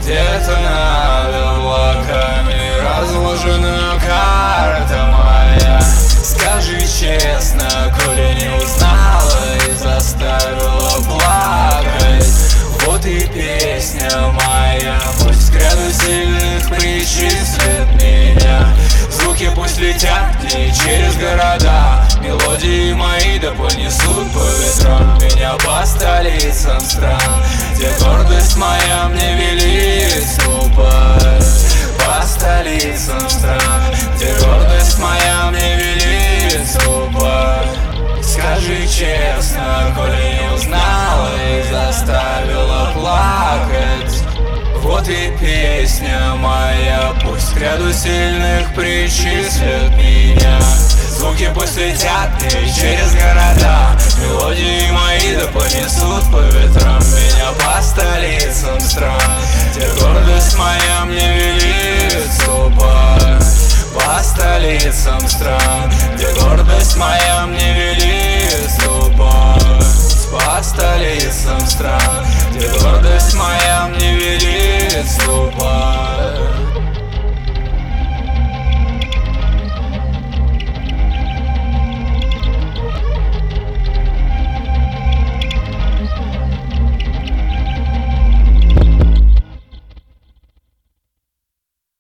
Где-то над облаками разложена карта моя. Скажи честно, коли не узнала и заставила плакать. Вот и песня моя, пусть взгляды сильных причислят меня. Звуки пусть летят и через города, мелодии мои да понесут по ветрам меня по столицам стран, где гордость моя мне велит ступать. По столицам стран, где гордость моя мне велит ступать. Скажи честно, коли не узнала и заставила плакать. Вот и песня моя, пусть к ряду сильных причислят меня. Звуки пусть летят и через города, мелодии мои да понесут по ветрам меня по столицам стран,